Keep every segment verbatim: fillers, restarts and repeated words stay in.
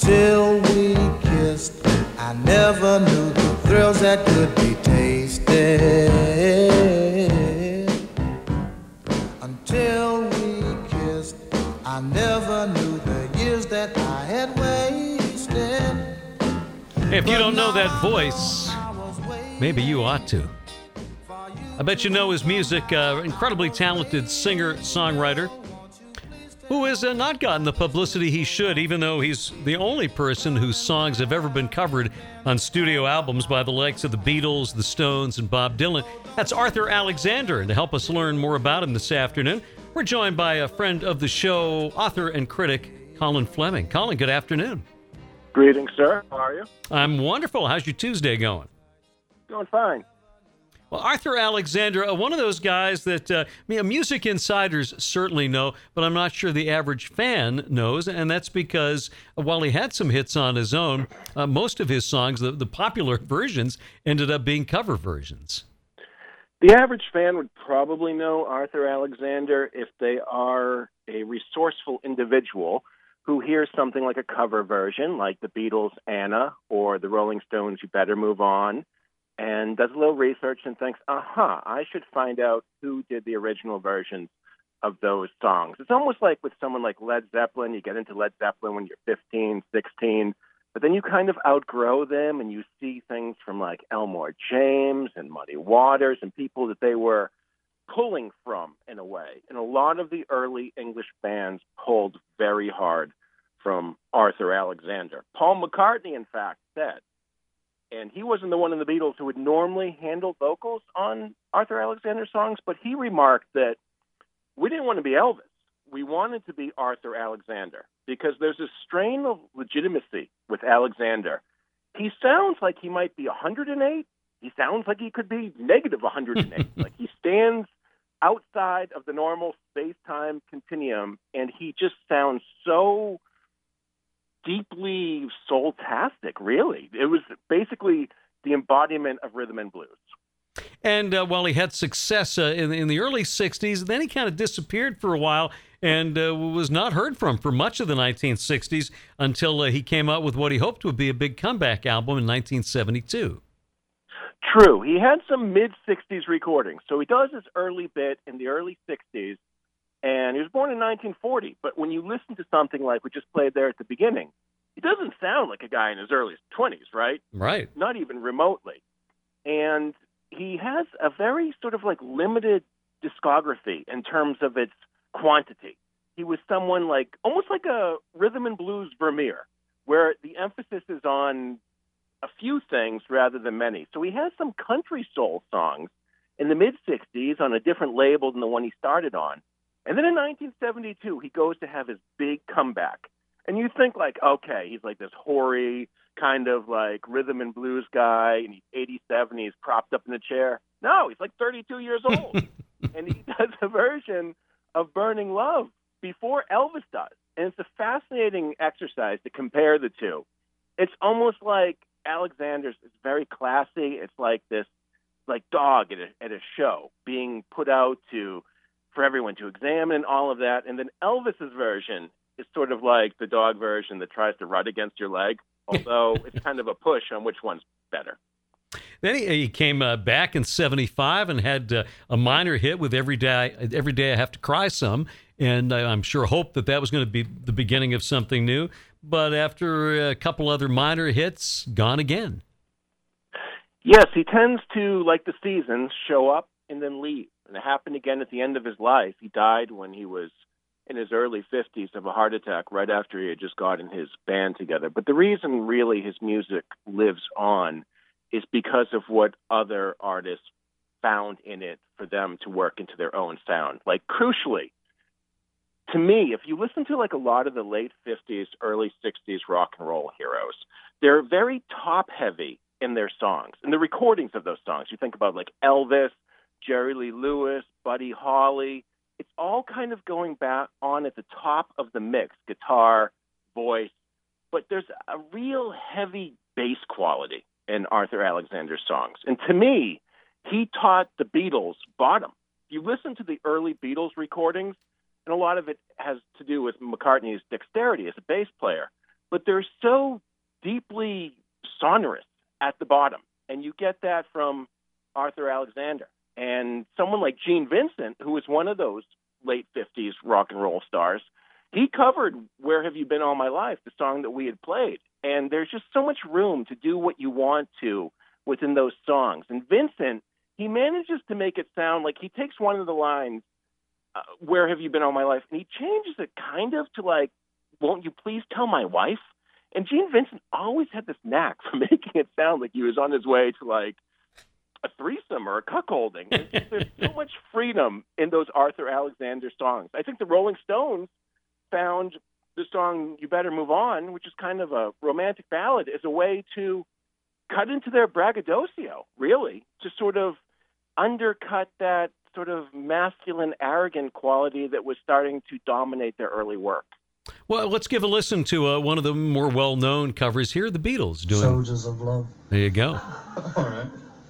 Until we kissed, I never knew the thrills that could be tasted. Until we kissed, I never knew the years that I had wasted. If you don't know that voice, maybe you ought to. I bet you know his music. Uh, incredibly talented singer, songwriter, who has uh, not gotten the publicity he should, even though he's the only person whose songs have ever been covered on studio albums by the likes of the Beatles, the Stones, and Bob Dylan. That's Arthur Alexander. And to help us learn more about him this afternoon, we're joined by a friend of the show, author and critic, Colin Fleming. Colin, good afternoon. Greetings, sir. How are you? I'm wonderful. How's your Tuesday going? Going fine. Well, Arthur Alexander, uh, one of those guys that uh, I mean, music insiders certainly know, but I'm not sure the average fan knows, and that's because uh, while he had some hits on his own, uh, most of his songs, the, the popular versions, ended up being cover versions. The average fan would probably know Arthur Alexander if they are a resourceful individual who hears something like a cover version, like the Beatles' Anna or the Rolling Stones' You Better Move On, and does a little research and thinks, aha, I should find out who did the original versions of those songs. It's almost like with someone like Led Zeppelin. You get into Led Zeppelin when you're fifteen, sixteen, but then you kind of outgrow them and you see things from like Elmore James and Muddy Waters and people that they were pulling from in a way. And a lot of the early English bands pulled very hard from Arthur Alexander. Paul McCartney, in fact, said, and he wasn't the one in the Beatles who would normally handle vocals on Arthur Alexander songs, but he remarked that we didn't want to be Elvis. We wanted to be Arthur Alexander because there's a strain of legitimacy with Alexander. He sounds like he might be one hundred eight. He sounds like he could be negative one hundred eight. Like he stands outside of the normal space-time continuum, and he just sounds so deeply soul-tastic, really. It was basically the embodiment of rhythm and blues. And uh, while he had success uh, in, in the early sixties, then he kind of disappeared for a while and uh, was not heard from for much of the nineteen sixties until uh, he came out with what he hoped would be a big comeback album in nineteen seventy-two. True. He had some mid-sixties recordings. So he does his early bit in the early sixties, and he was born in nineteen forty. But when you listen to something like we just played there at the beginning, he doesn't sound like a guy in his early twenties, right? Right. Not even remotely. And he has a very sort of like limited discography in terms of its quantity. He was someone like, almost like a rhythm and blues Vermeer, where the emphasis is on a few things rather than many. So he has some country soul songs in the mid-sixties on a different label than the one he started on. And then in nineteen seventy-two, he goes to have his big comeback. And you think like, okay, he's like this hoary kind of like rhythm and blues guy, and he's eighty-seven, he's propped up in a chair. No, he's like thirty-two years old. And he does a version of Burning Love before Elvis does. And it's a fascinating exercise to compare the two. It's almost like Alexander's is very classy. It's like this like dog at a, at a show being put out to for everyone to examine, all of that. And then Elvis's version is sort of like the dog version that tries to run against your leg, although it's kind of a push on which one's better. Then he, he came uh, back in seventy-five and had uh, a minor hit with Every Day, Every Day I Have to Cry Some, and I, I'm sure hoped that that was going to be the beginning of something new. But after a couple other minor hits, gone again. Yes, he tends to, like the seasons, show up and then leave. And it happened again at the end of his life. He died when he was in his early fifties of a heart attack right after he had just gotten his band together. But the reason really his music lives on is because of what other artists found in it for them to work into their own sound. Like, crucially, to me, if you listen to like a lot of the late fifties, early sixties rock and roll heroes, they're very top-heavy in their songs, in the recordings of those songs. You think about like Elvis, Jerry Lee Lewis, Buddy Holly. It's all kind of going back on at the top of the mix, guitar, voice, but there's a real heavy bass quality in Arthur Alexander's songs. And to me, he taught the Beatles bottom. You listen to the early Beatles recordings, and a lot of it has to do with McCartney's dexterity as a bass player. but they're so deeply sonorous at the bottom. And you get that from Arthur Alexander. And someone like Gene Vincent, who was one of those late fifties rock and roll stars, he covered Where Have You Been All My Life, the song that we had played. And there's just so much room to do what you want to within those songs. And Vincent, he manages to make it sound like he takes one of the lines, uh, Where Have You Been All My Life, and he changes it kind of to like, Won't You Please Tell My Wife? And Gene Vincent always had this knack for making it sound like he was on his way to like a threesome or a cuckolding. There's, there's so much freedom in those Arthur Alexander songs. I think the Rolling Stones found the song You Better Move On, which is kind of a romantic ballad, as a way to cut into their braggadocio, really, to sort of undercut that sort of masculine, arrogant quality that was starting to dominate their early work. Well, let's give a listen to uh, one of the more well-known covers here, the Beatles doing Soldiers of Love. There you go. All right.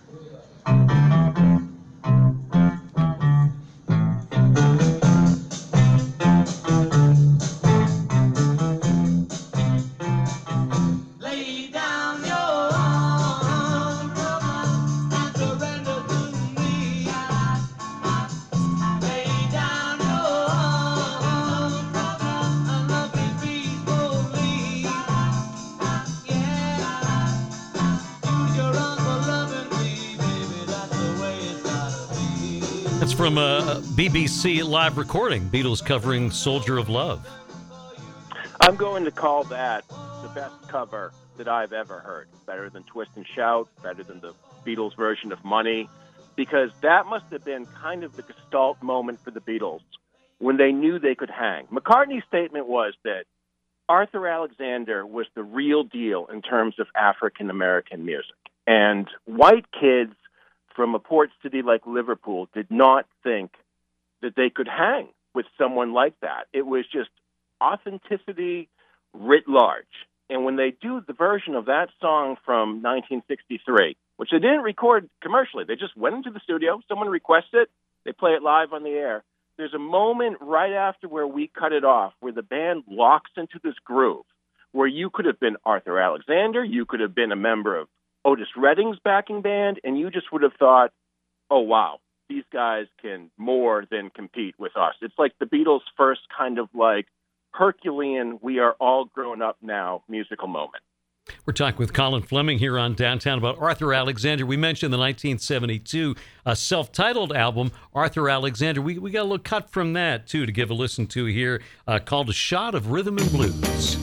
That's from a B B C live recording, Beatles covering Soldier of Love. I'm going to call that the best cover that I've ever heard. Better than Twist and Shout, better than the Beatles version of Money, because that must have been kind of the gestalt moment for the Beatles when they knew they could hang. McCartney's statement was that Arthur Alexander was the real deal in terms of African-American music. And white kids from a port city like Liverpool did not think that they could hang with someone like that. It was just authenticity writ large. And when they do the version of that song from nineteen sixty-three, which they didn't record commercially, they just went into the studio, someone requests it, they play it live on the air. There's a moment right after where we cut it off where the band locks into this groove where you could have been Arthur Alexander, you could have been a member of Otis Redding's backing band, and you just would have thought, oh, wow, these guys can more than compete with us. It's like the Beatles' first kind of like Herculean, we are all grown up now musical moment. We're talking with Colin Fleming here on Downtown about Arthur Alexander. We mentioned the nineteen seventy-two uh, self-titled album, Arthur Alexander. We, we got a little cut from that, too, to give a listen to here, uh, called A Shot of Rhythm and Blues.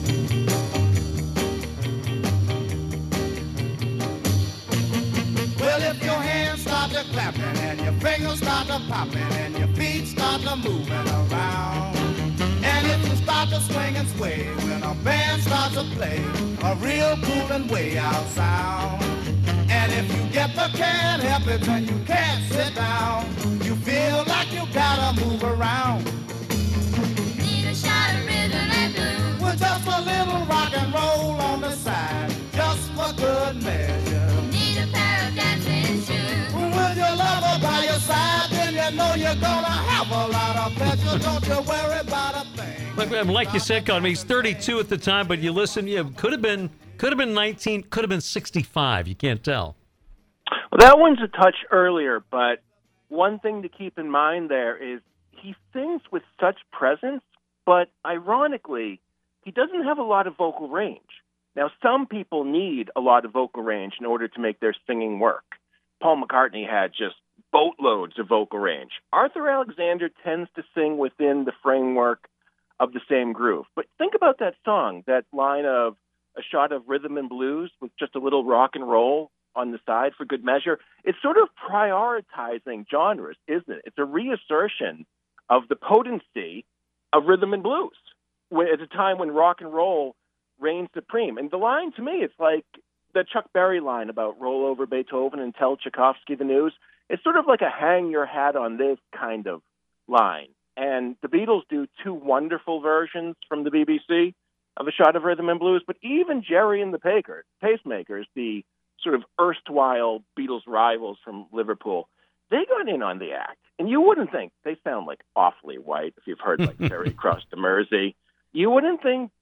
If your hands start to clapping and your fingers start to popping and your feet start to moving around, and if you start to swing and sway when a band starts to play a real cool and way out sound, and if you get the can't help it when you can't sit down, you feel like you gotta move around. Need a shot of rhythm and blues with just a little rock and roll on the side, just for good measure. Need a pair of dancing shoes with your lover by your side, then you know you're gonna have a lot of pleasure. Don't you worry about a thing. Like, like you said, Colin, he's thirty-two at the time, but you listen, yeah, could have been, could have been nineteen, could have been sixty-five. You can't tell. Well, that one's a touch earlier, but one thing to keep in mind there is he sings with such presence, but ironically, he doesn't have a lot of vocal range. Now, some people need a lot of vocal range in order to make their singing work. Paul McCartney had just boatloads of vocal range. Arthur Alexander tends to sing within the framework of the same groove. But think about that song, that line of A Shot of Rhythm and Blues with just a little rock and roll on the side for good measure. It's sort of prioritizing genres, isn't it? It's a reassertion of the potency of rhythm and blues at a time when rock and roll reigns supreme. And the line, to me, it's like the Chuck Berry line about roll over Beethoven and tell Tchaikovsky the news. It's sort of like a hang your hat on this kind of line. And the Beatles do two wonderful versions from the B B C of A Shot of Rhythm and Blues, but even Jerry and the Paker, Pacemakers, the sort of erstwhile Beatles rivals from Liverpool, they got in on the act. And you wouldn't think, they sound like awfully white if you've heard like Ferry Across the Mersey. You wouldn't think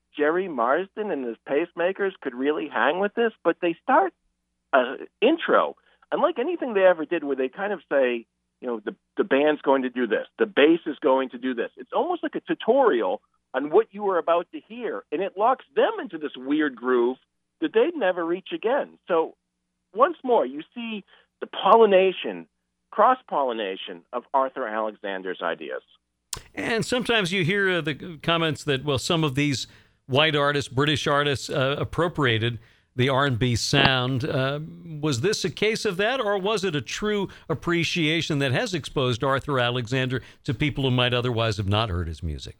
Jerry Marsden and his Pacemakers could really hang with this, but they start an intro, unlike anything they ever did, where they kind of say, you know, the, the band's going to do this, the bass is going to do this. It's almost like a tutorial on what you were about to hear, and it locks them into this weird groove that they'd never reach again. So once more, you see the pollination, cross-pollination of Arthur Alexander's ideas. And sometimes you hear uh, the comments that, well, some of these white artists, British artists, uh, appropriated the R and B sound. Uh, was this a case of that, or was it a true appreciation that has exposed Arthur Alexander to people who might otherwise have not heard his music?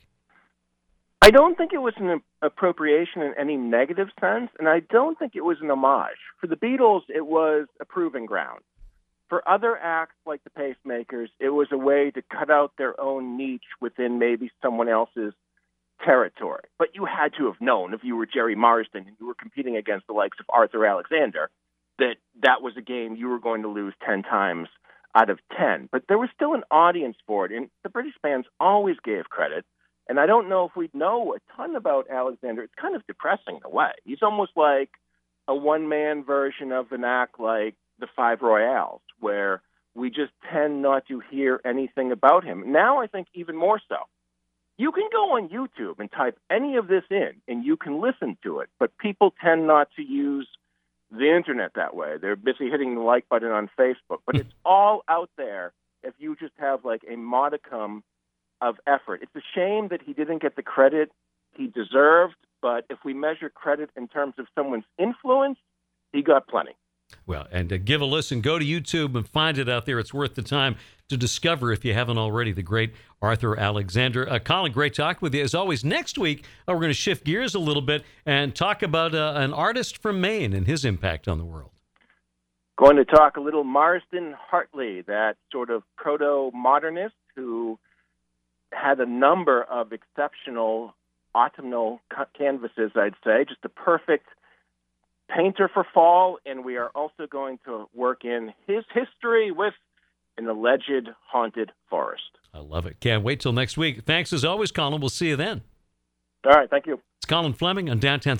I don't think it was an appropriation in any negative sense, and I don't think it was an homage. For the Beatles, it was a proving ground. For other acts like the Pacemakers, it was a way to cut out their own niche within maybe someone else's territory. But you had to have known, if you were Jerry Marsden and you were competing against the likes of Arthur Alexander, that that was a game you were going to lose ten times out of ten. But there was still an audience for it, and the British bands always gave credit. And I don't know if we'd know a ton about Alexander. It's kind of depressing in a way. He's almost like a one-man version of an act like the Five Royales, where we just tend not to hear anything about him. Now I think even more so. You can go on YouTube and type any of this in, and you can listen to it, but people tend not to use the internet that way. They're busy hitting the like button on Facebook, but it's all out there if you just have like a modicum of effort. It's a shame that he didn't get the credit he deserved, but if we measure credit in terms of someone's influence, he got plenty. Well, and uh, give a listen. Go to YouTube and find it out there. It's worth the time to discover, if you haven't already, the great Arthur Alexander. Uh, Colin, great talking with you. As always, next week, uh, we're going to shift gears a little bit and talk about uh, an artist from Maine and his impact on the world. Going to talk a little Marsden Hartley, that sort of proto-modernist who had a number of exceptional autumnal ca- canvases, I'd say, just a perfect painter for fall, and we are also going to work in his history with an alleged haunted forest. I love it. Can't wait till next week. Thanks as always, Colin. We'll see you then. All right, thank you. It's Colin Fleming on Downtown